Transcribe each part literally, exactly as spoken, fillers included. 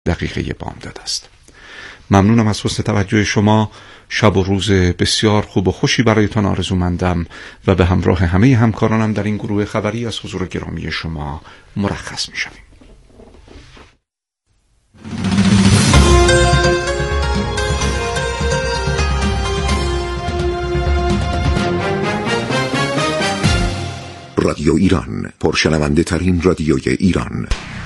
دقیقه بامداد است. ممنونم از حسن توجه شما. شب و روز بسیار خوب و خوشی برایتان آرزومندم و به همراه همه همکارانم در این گروه خبری از حضور گرامی شما مرخص می شویم. رادیو ایران، پرشنونده ترین رادیوی ایران.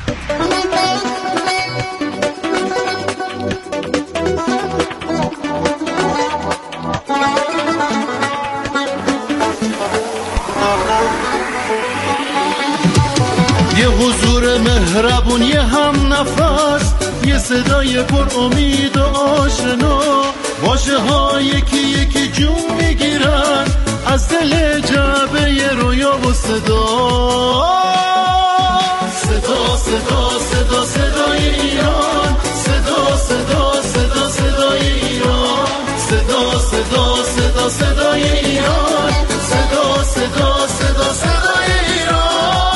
یه حضور مهربون، یه هم نفس، یه صدای پر امید و آشنا، واژه ها یکی یکی جون میگیرن از دل جعبه رویا و صدا. صدا صدا صدا صدای ایران، صدا صدا صدا صدای ایران، صدا صدا صدا صدای ایران، صدا صدا صدا صدای ایران.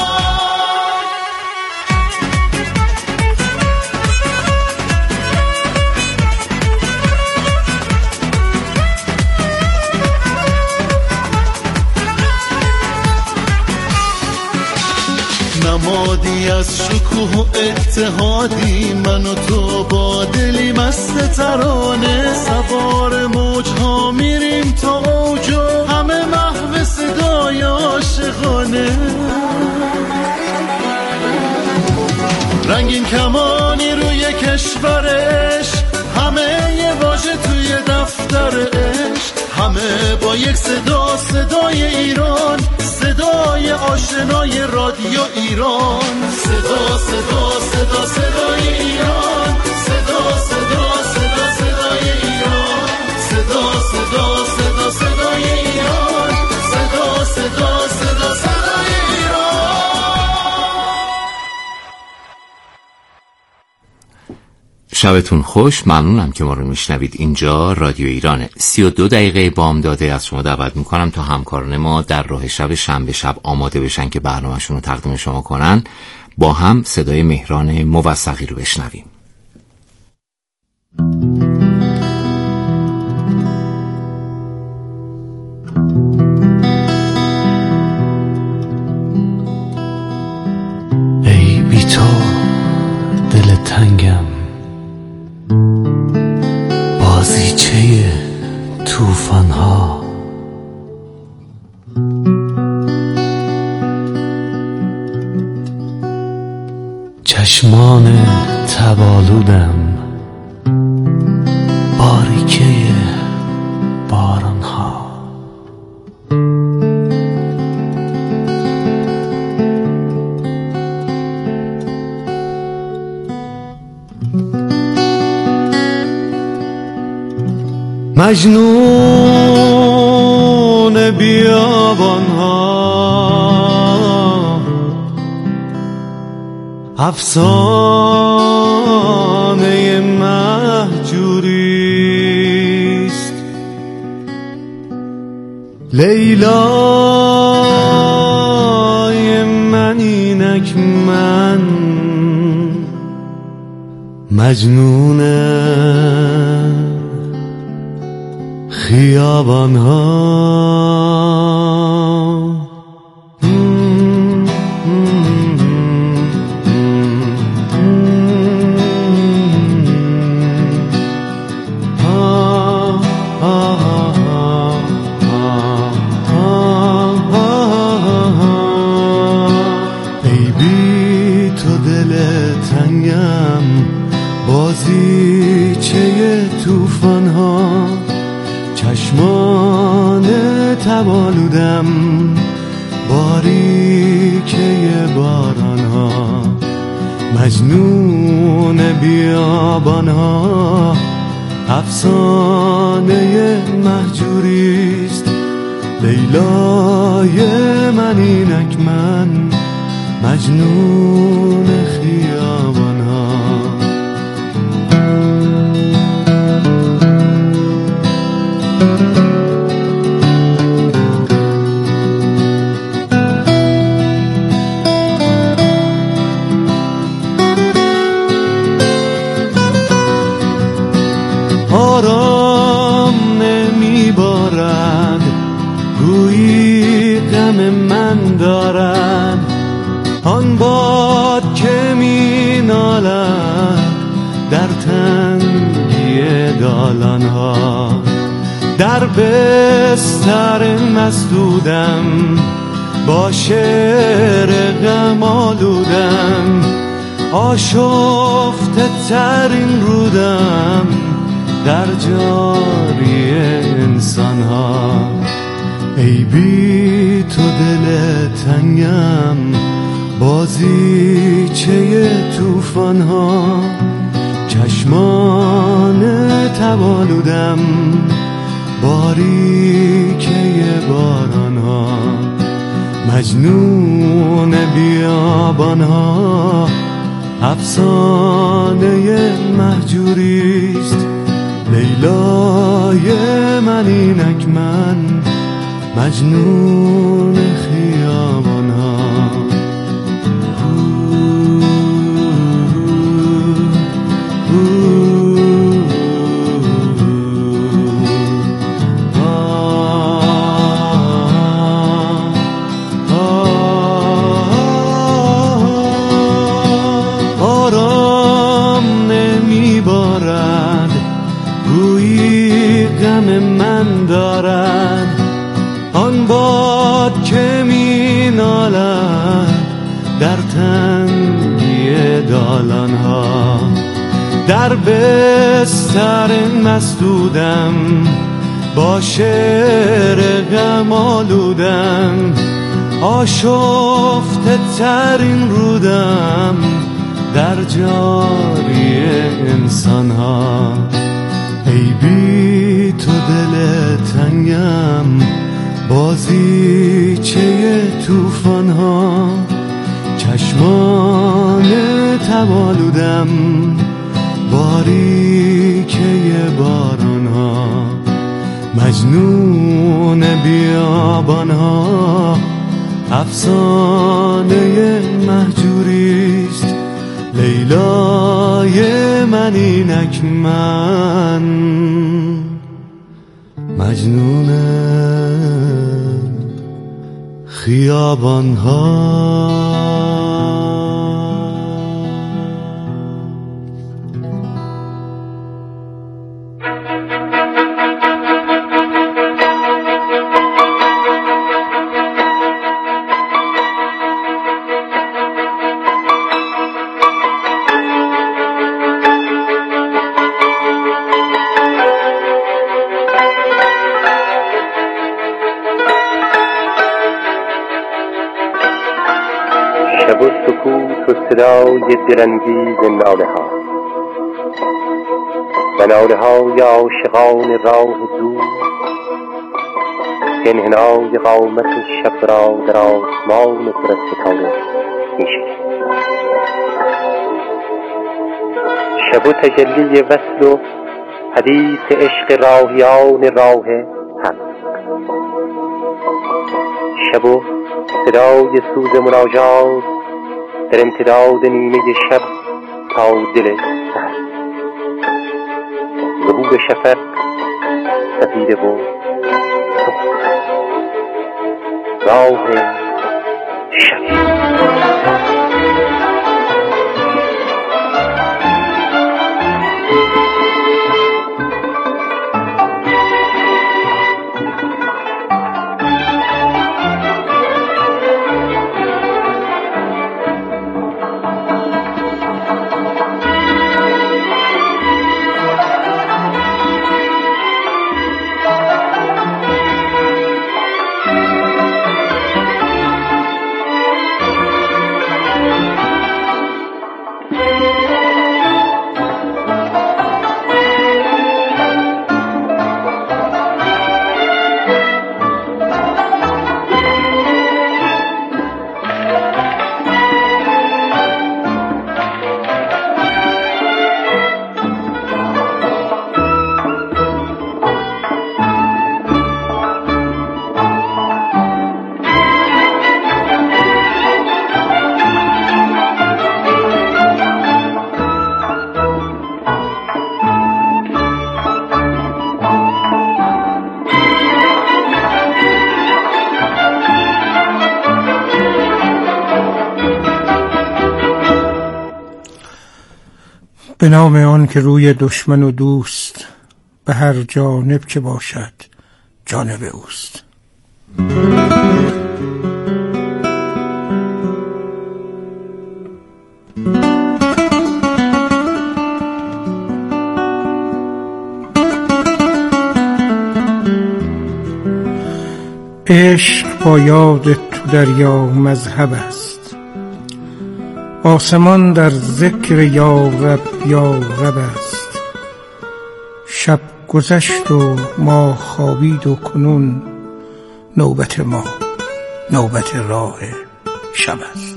نمادی از شکوه و اتحادی، من و تو با دلی مست ترانه، سوار موجها میریم تا اوج و همه محو صدای عاشقانه. رنگین کمانی روی کشورش، همه یه واژه توی دفتر عشق، همه با یک صدا، صدای ایران، صدای آشنای رادیو ایران. صدا صدا صدا صدای ایران، صدا صدا صدا صدای ایران، صدا صدا صدا صدای ایران، صدا صدا صدا صدای ایران. شبتون خوش. ممنونم که ما رو میشنوید. اینجا رادیو ایرانه. سی و دو دقیقه بامداده از شما دعوت میکنم تا همکاران ما در راه شب شنبه شب آماده بشن که برنامه‌شون رو تقدیم شما کنن. با هم صدای مهران موثقی رو بشنویم. ای بی تو دل تنگم، بازیچه توفان ها، چشمان تبالودم، باریکه باران ها. مجنون بیابان ها، افسانه مهجوریست، لیلای من اینک من مجنون خیابان ها. ای بی تو دل تنگم، بازیچه توفان ها، چشمان تبالودم، باریکه باران ها، مجنون بیابان ها، افسانه مهجوریست، لیلای من اینک من مجنون خیابان ها. در تنگی دالان ها، در بستر مسدودم با شعر غم آلودم، آشفته ترین رودم در جاری انسان ها. ای بی تو دل تنگم بازیچه توفان ها، چشمان تبالودم باریکه باران ها، مجنون بیابان ها، افسانه مهجوریست. لیلای من اینک من مجنون خیابان ها. من دارد آن باد که می نالد در تنگی دالان ها، در بستر مسدودم با شعر غم آلودم، آشفته ترین رودم در جاری انسان ها. ای بی تو دل تنگم بازیچه توفان ها، چشمان تبالودم باریکه باران ها، مجنون بیابان ها، افسانه مهجوریست. لیلای من اینک من مجنون خیابان ها. شب و سکوت و صدای دلانگیز ناله ها و ناله های عاشقان راه دور که انحنای قامت شب را در آسمان پر از ستاره می‌شکند. شب و تجلی وصل و حدیث عشق راهیان راه حق، شب و صدای سوز مناجات در امتداد نیمه شب تا دل سحر، ظهور شفق سفیده و سخت راه شب. به نام آن که روی دشمن و دوست به هر جانب که باشد جانب اوست. عشق با یاد تو دریا مذهب است، آسمان در ذکر یا رب یا رب است. شب گذشت و ما خوابید و کنون نوبت ما نوبت راه شب است.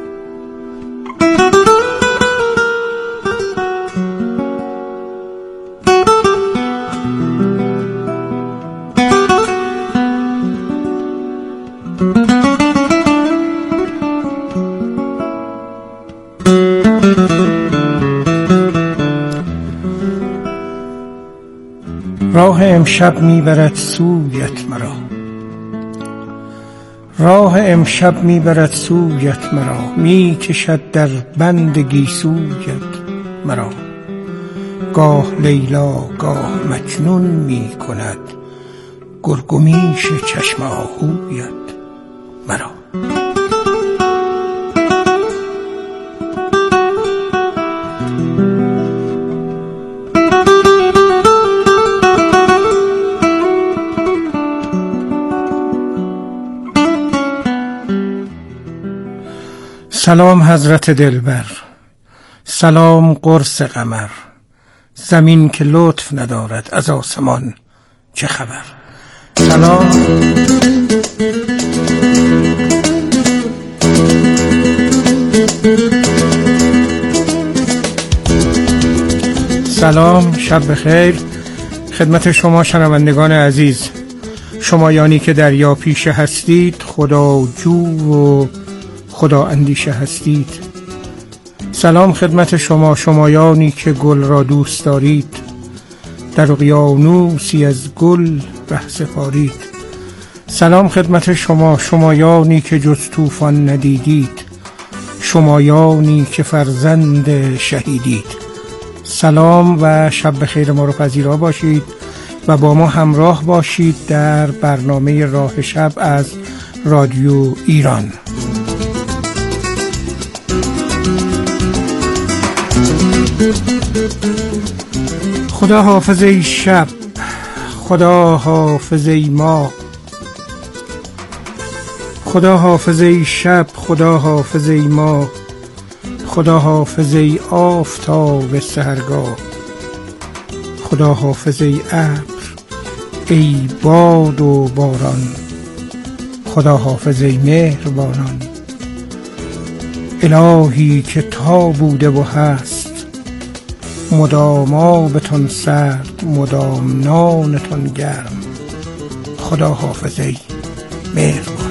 راه امشب میبرد سویت مرا، راه امشب میبرد سویت مرا، میکشد در بند گیسویت مرا. گاه لیلا گاه مجنون میکند گرگ و میش چشم آهویت مرا. سلام حضرت دلبر، سلام قرص قمر، زمین که لطف ندارد از آسمان چه خبر. سلام سلام شب بخیر خدمت شما شنوندگان عزیز، شمایانی که دریا پیشه هستید، خدا جو و خدا اندیشه هستید. سلام خدمت شما شمایانی که گل را دوست دارید، در اقیانوسی از گل ره سپارید. سلام خدمت شما شمایانی که جز طوفان ندیدید، شمایانی که فرزند شهیدید. سلام و شب بخیر ما رو پذیرا باشید و با ما همراه باشید در برنامه راه شب از رادیو ایران. خدا حافظ ای شب، خدا حافظ ای ما، خدا حافظ ای شب، خدا حافظ ای ما، خدا حافظ ای آفتاب سحرگاه، خدا حافظ ای ابر، ای باد و باران، خدا حافظ ای مهربانان. الهی که تا بوده و هست، مدام آبتون سرد مدام نانتون گرم، خدا حافظ ای مهربانان.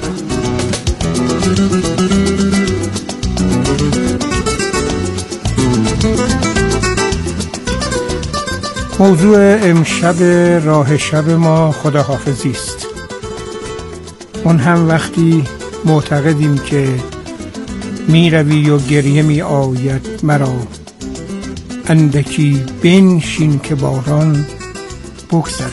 موضوع امشب راه شب ما خداحافظی است. اون هم وقتی معتقدیم که می روی و گریه می آید مرا، اندکی بنشین که باران بگذرد.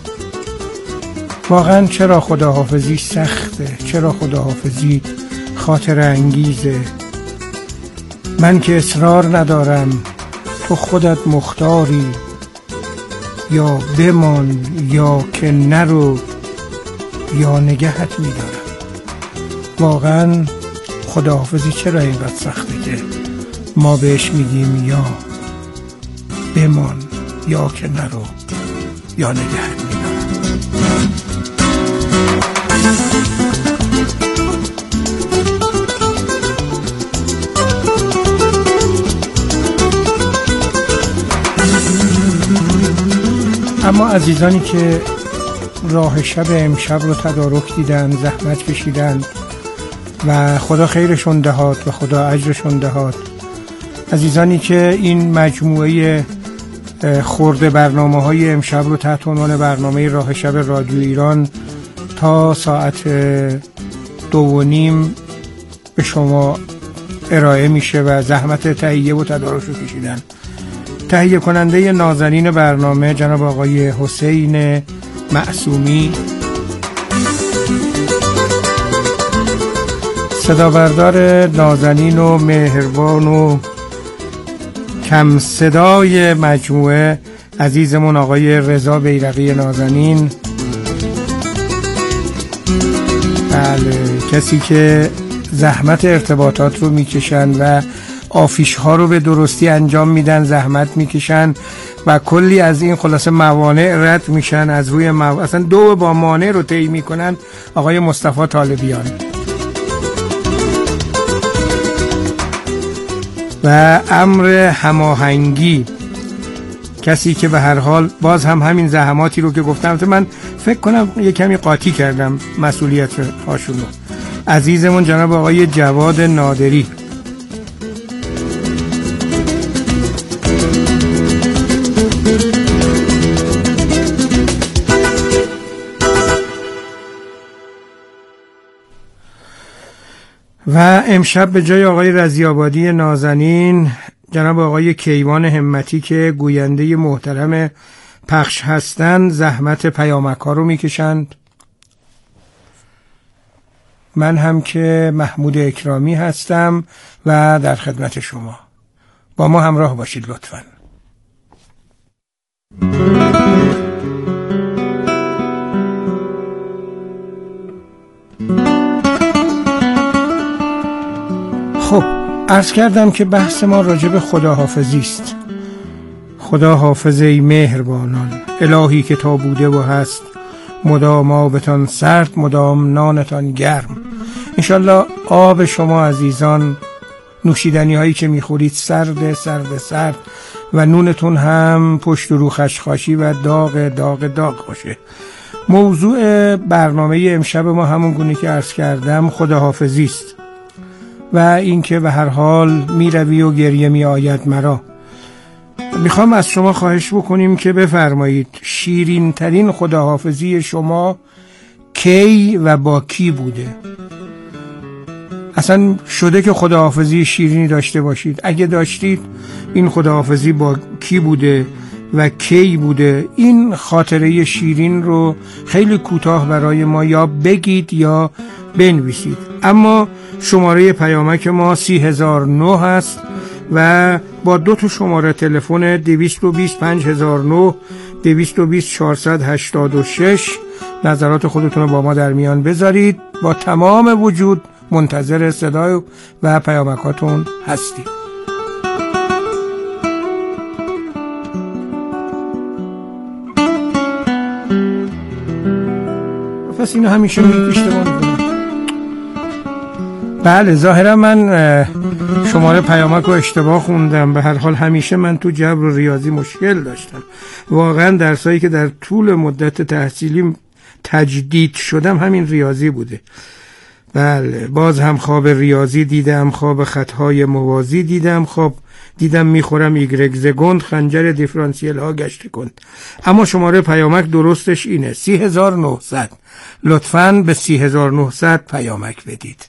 واقعا چرا خداحافظی سخته؟ چرا خداحافظی خاطر انگیزه؟ من که اصرار ندارم، تو خودت مختاری، یا بمان یا که نرو یا نگهت میدارم. واقعا خداحافظی چرا اینقدر سخته که ما بهش میگیم یا بمان یا که نرو یا نگهت میدارم. اما عزیزانی که راه شب امشب رو تدارک دیدن، زحمت کشیدن و خدا خیرشون دهاد و خدا اجرشون دهاد، عزیزانی که این مجموعه خرد برنامه های امشب رو تحت عنوان برنامه راه شب رادیو ایران تا ساعت دو و نیم به شما ارائه میشه و زحمت تهیه و تدارک رو کشیدن، تهیه کننده نازنین برنامه جناب آقای حسین معصومی، صدا بردار نازنین و مهربان و کم صدای مجموعه عزیزمون آقای رضا بیرقی نازنین. بله، کسی که زحمت ارتباطات رو میکشن و آفیش ها رو به درستی انجام میدن، زحمت میکشن و کلی از این خلاصه موانع رد میشن، از روی مو... اصلا دو با مانع رو طی میکنن. آقای مصطفی طالبیان و امر هماهنگی، کسی که به هر حال باز هم همین زحماتی رو که گفتم، من فکر کنم یه کمی قاطی کردم مسئولیت هاشون رو. عزیزمون جناب آقای جواد نادری، و امشب به جای آقای رضی‌آبادی نازنین جناب آقای کیوان همتی که گوینده محترم پخش هستند زحمت پیامک ها رو میکشند. من هم که محمود اکرامی هستم و در خدمت شما. با ما همراه باشید لطفاً. خب، عرض کردم که بحث ما راجع به خداحافظی است. خدا حافظ ای مهربانان، الهی که تا بوده و هست، مدام آبتان سرد، مدام نانتان گرم. انشالله آب شما عزیزان، نوشیدنی هایی که میخورید سرد سرد سرد و نونتون هم پشت رو خشخاشی و داغ داغ داغ باشه. موضوع برنامه امشب ما همون گونه که عرض کردم خداحافظی است و اینکه به هر حال می روی و گریه می آید مرا. میخوام از شما خواهش بکنیم که بفرمایید شیرین ترین خداحافظی شما کی و با کی بوده؟ اصلا شده که خداحافظی شیرینی داشته باشید؟ اگه داشتید این خداحافظی با کی بوده و کی بوده؟ این خاطره شیرین رو خیلی کوتاه برای ما یا بگید یا بنویسید. اما شماره پیامک ما سی هزار و نه هست و با دو تا شماره تلفن دویست و بیست پنج هزار و نه، دویست و بیست چهارصد و هشتاد و شش نظرات خودتون رو با ما در میان بذارید. با تمام وجود منتظر صدای و پیامکاتون هستیم. پس اینو همیشه می اشتباه میکنم. بله، ظاهرا من شماره پیامک رو اشتباه خوندم. به هر حال همیشه من تو جبر و ریاضی مشکل داشتم. واقعا درسایی که در طول مدت تحصیلی تجدید شدم همین ریاضی بوده. بله، باز هم خواب ریاضی دیدم، خواب خطهای موازی دیدم، خواب دیدم میخورم ایگرگ زگند، خنجر دیفرانسیل ها گشت کند. اما شماره پیامک درستش اینه سی هزار و نهصد. لطفاً به سی هزار و نهصد پیامک بدید.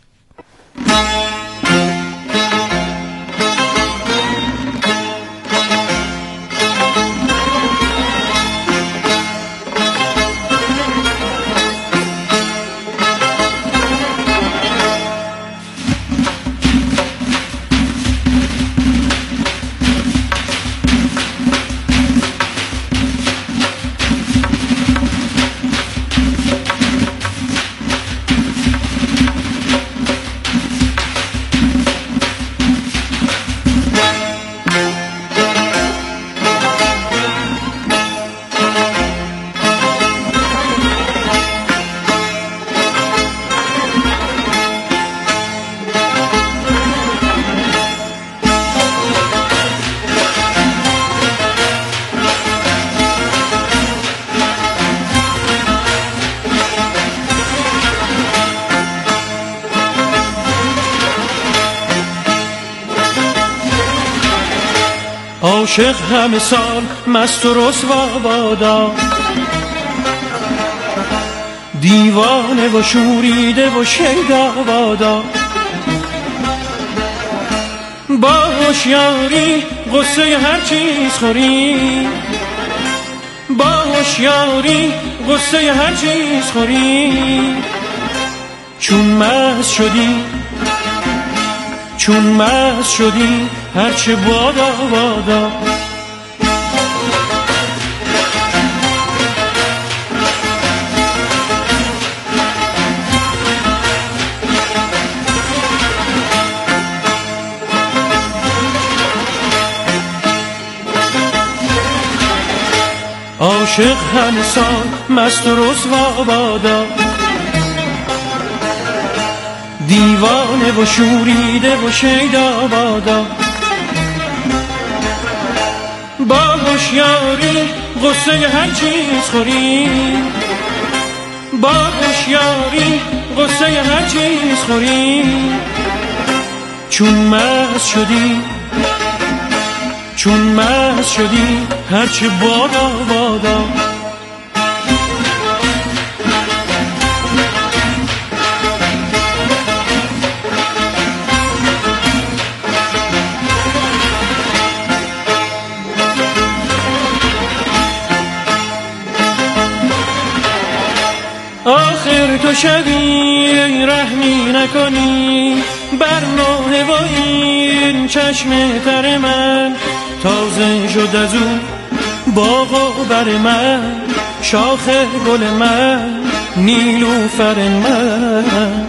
عاشق همه سال مست و رسوا بادا، دیوانه و شوریده و شیدا بادا. با هوشیاری غصه هر چیز خوری، با هوشیاری غصه هر چیز خوری. چون مست شدی چون مست شدی هرچه بادا بادا. عاشق همه سال مست و رسوا بادا، دیوانه و شوریده و شیدا بادا. با هوشیاری غصه هر چیز خوری، با هوشیاری غصه هر چیز خوری. چون مست شدی چون مست شدی هرچه بادا بادا. آخر تو شبی رحمی نکنی بر نوحه و این چشم تر من. تازه شد از اون باغ و بر من، شاخ گل من، نیلوفر من.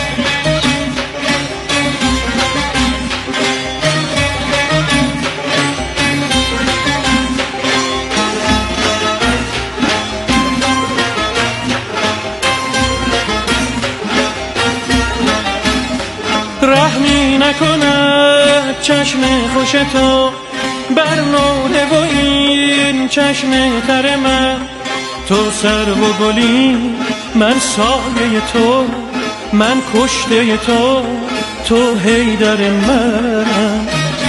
رحمی نکند چشم خوش تو بر نوحه و این چشم تر من. تو سر و گلی، من سایه تو، من کشته تو، تو حیدر من.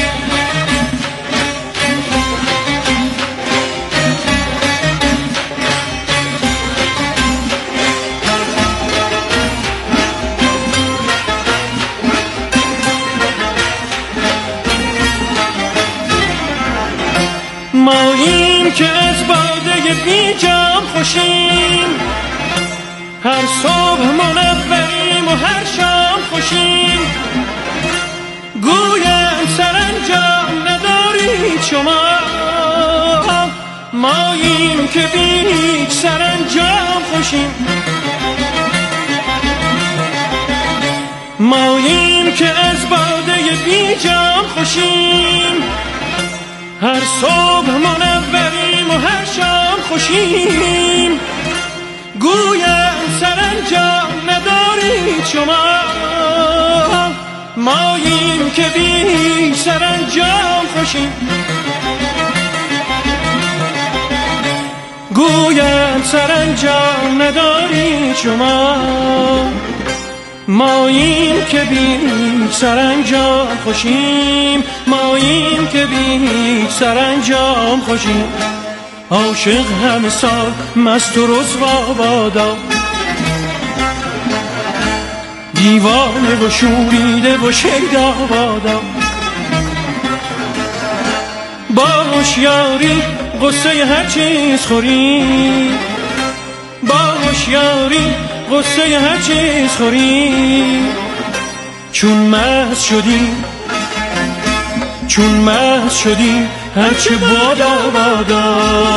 ماییم که از باده بی جام خوشیم، هر صبح منوریم و هر شام خوشیم. گویم سرانجام ندارید شما، ماییم که بی هیچ سرانجام خوشیم. ماییم که از باده بی جام خوشیم، هر صبح منوریم و هر شام خوشیم. گویم سرانجام ندارید شما، ماییم که بی سرانجام خوشیم. گویم سرانجام ندارید شما، ماییم که بی سرانجام خوشیم. ماییم که بی سرانجام خوشیم. عاشق همه سال مست و رسوا بادا، دیوانه و شوریده و شیدا بادا. با هوشیاری غصه هر چیز خوری، با هوشیاری غصه هر چیز خوری. چون مست شدی چون مست شدی هرچه بادا بادا.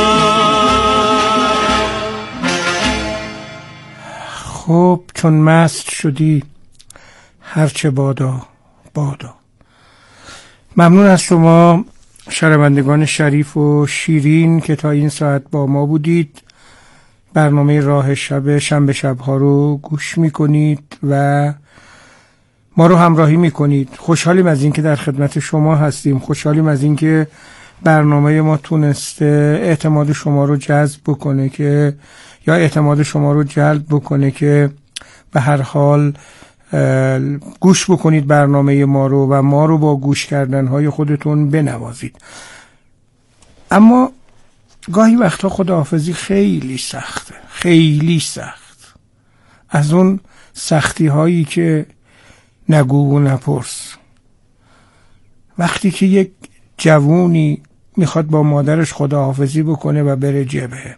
خب چون مست شدی هرچه بادا بادا. ممنون از شما شنوندگان شریف و شیرین که تا این ساعت با ما بودید. برنامه راه شب شنبه شبها رو گوش میکنید و ما رو همراهی میکنید. خوشحالیم از این که در خدمت شما هستیم. خوشحالیم از این که برنامه ما تونسته اعتماد شما رو جذب بکنه که یا اعتماد شما رو جلب بکنه که به هر حال گوش بکنید برنامه ما رو و ما رو با گوش کردنهای خودتون بنوازید. اما گاهی وقتا خداحافظی خیلی سخته، خیلی سخت. از اون سختی هایی که نگو و نپرس. وقتی که یک جوونی میخواد با مادرش خداحافظی بکنه و بره جبهه.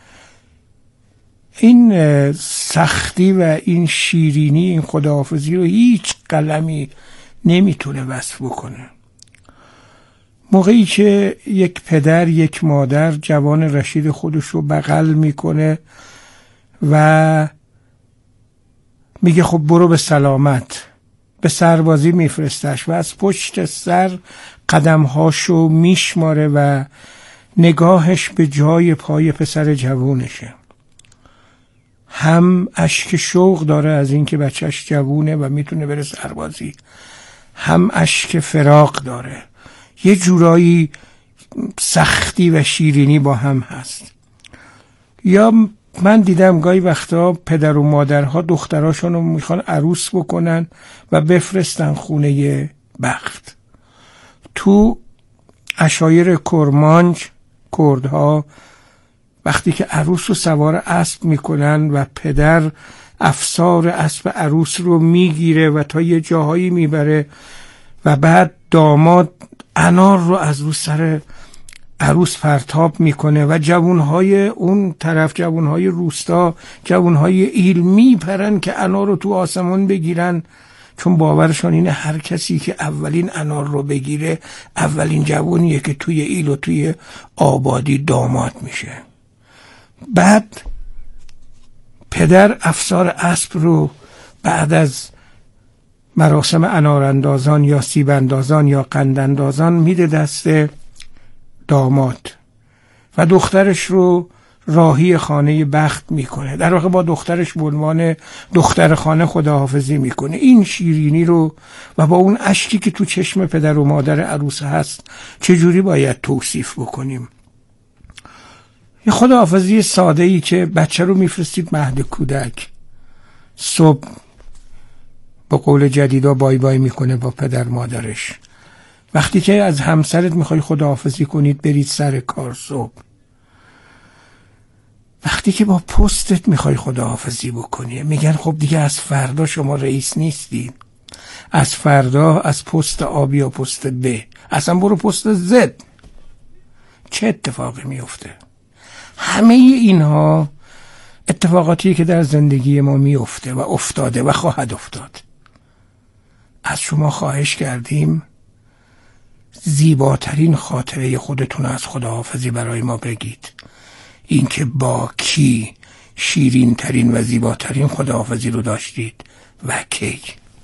این سختی و این شیرینی این خداحافظی رو هیچ قلمی نمیتونه وصف بکنه. موقعی که یک پدر یک مادر جوان رشید خودش رو بغل میکنه و میگه خب برو به سلامت، به سربازی میفرستش و از پشت سر قدمهاشو میشماره و نگاهش به جای پای پسر جوونشه. هم اشک شوق داره از اینکه بچهش جوونه و میتونه بره سربازی، هم اشک فراق داره. یه جورایی سختی و شیرینی با هم هست. یا من دیدم گاهی وقتا پدر و مادرها دختراشون رو میخوان عروس بکنن و بفرستن خونه بخت. تو عشایر کرمانج کردها وقتی که عروس رو سوار اسب میکنن و پدر افسار اسب عروس رو میگیره و تا یه جاهایی میبره و بعد داماد انار رو از رو سر عروس پرتاب میکنه و جوانهای اون طرف، جوانهای روستا، جوانهای ایل میپرن که انار رو تو آسمان بگیرن، چون باورشان اینه هر کسی که اولین انار رو بگیره اولین جوانیه که توی ایل و توی آبادی داماد میشه. بعد پدر افسار اسب رو بعد از مراسم اناراندازان یا سیباندازان یا قنداندازان میده دست داماد و دخترش رو راهی خانه بخت میکنه. در واقع با دخترش به عنوان دختر خانه خداحافظی میکنه. این شیرینی رو و با اون اشکی که تو چشم پدر و مادر عروس هست چجوری باید توصیف بکنیم؟ یه خداحافظی ساده ای که بچه رو میفرستید مهد کودک، صبح با قول جدیدا بای بای میکنه با پدر مادرش. وقتی که از همسرت میخوای خداحافظی کنید برید سر کار صبح. وقتی که با پستت میخوای خداحافظی بکنی میگن خب دیگه از فردا شما رئیس نیستی، از فردا از پست آ یا پست ب، اصلا برو پست زد. چه اتفاقی میفته؟ همه اینها اتفاقاتی که در زندگی ما میفته و افتاده و خواهد افتاد. از شما خواهش کردیم زیباترین خاطره خودتون از خداحافظی برای ما بگید. اینکه با کی شیرین ترین و زیباترین خداحافظی رو داشتید و کی؟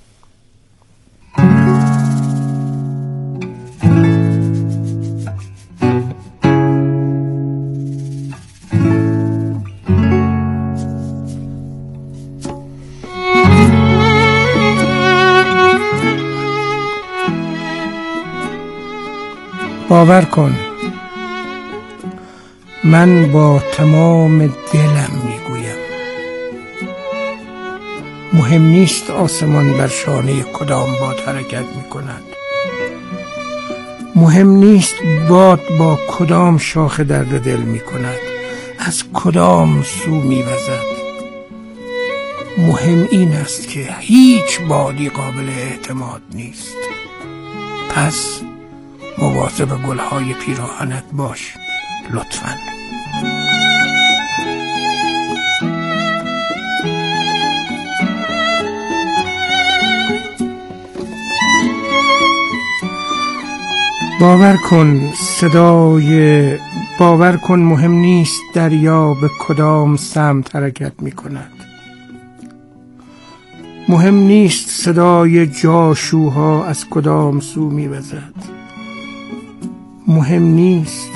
باور کن من با تمام دلم میگویم مهم نیست آسمان بر شانه کدام باد حرکت میکند، مهم نیست باد با کدام شاخه درد دل میکند، از کدام سو میوزد. مهم این است که هیچ بادی قابل اعتماد نیست. پس مواظب گلهای پیراهنت باش لطفاً. باور کن صدای باور کن مهم نیست دریا به کدام سمت حرکت می کند، مهم نیست صدای جاشوها از کدام سو می وزد، مهم نیست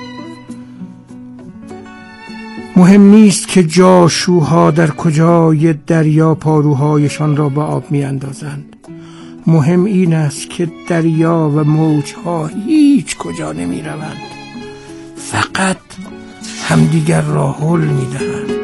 مهم نیست که جاشوها در کجای دریا پاروهایشان را به آب می اندازند. مهم این است که دریا و موجها هیچ کجا نمی روند، فقط همدیگر را هل می دهند.